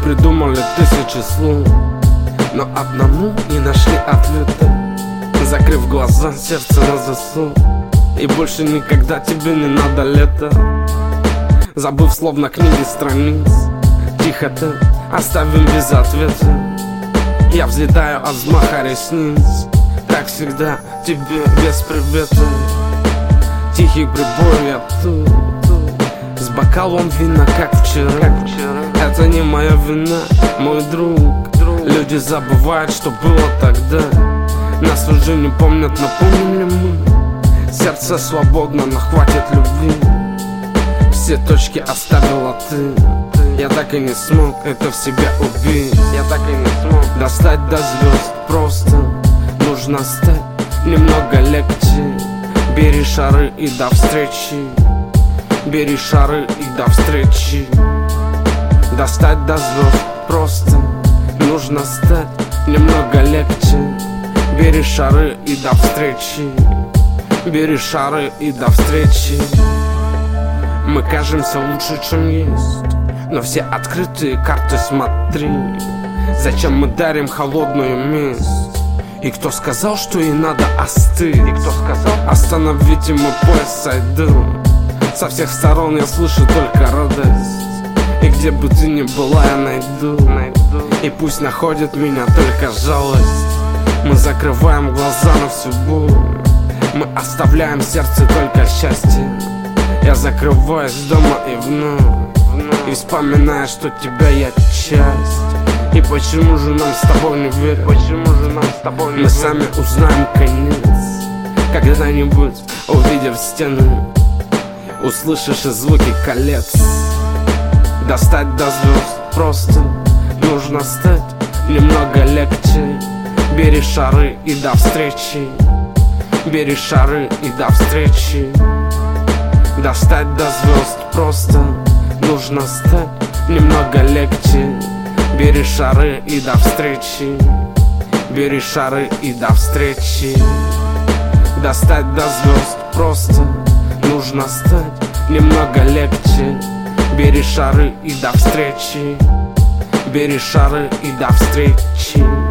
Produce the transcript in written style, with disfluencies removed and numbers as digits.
придумали тысячи слов, но одному не нашли ответа. Закрыв глаза, сердце на засов, и больше никогда тебе не надо лето. Забыв словно книги страниц, тихо ты оставим без ответа. Я взлетаю от взмаха ресниц, как всегда, тебе без привета. Тихий прибой, я тут с бокалом вина, как вчера. Это не моя вина, мой друг. Люди забывают, что было тогда. Нас уже не помнят, но помним ли мы? Сердце свободно, но хватит любви. Все точки оставила ты. Я так и не смог это в себе убить. Я так и не смог достать до звезд. Просто нужно стать немного легче. Бери шары и до встречи. Бери шары и до встречи. Достать до звезд. Просто нужно стать немного легче. Бери шары и до встречи. Бери шары и до встречи. Мы кажемся лучше, чем есть, но все открытые карты смотри. Зачем мы дарим холодную месть? И кто сказал, что ей надо остыть? И кто сказал? Остановите мой поезд, сойду. Со всех сторон я слышу только радость. И где бы ты ни была, я найду. И пусть находит меня только жалость. Мы закрываем глаза на всю боль. Мы оставляем в сердце только счастье. Я закрываюсь дома и вновь, и вспоминаю, что тебя я часть. И почему же нам с тобой не верят? Мы сами узнаем конец. Когда-нибудь, увидев стены, услышишь и звуки колец. Достать до звезд просто нужно стать немного легче. Бери шары и до встречи. Бери шары и до встречи. Достать до звезд просто нужно стать немного легче. Бери шары и до встречи. Бери шары и до встречи. Достать до звезд просто нужно стать немного легче. Бери шары и до встречи. Бери шары и до встречи.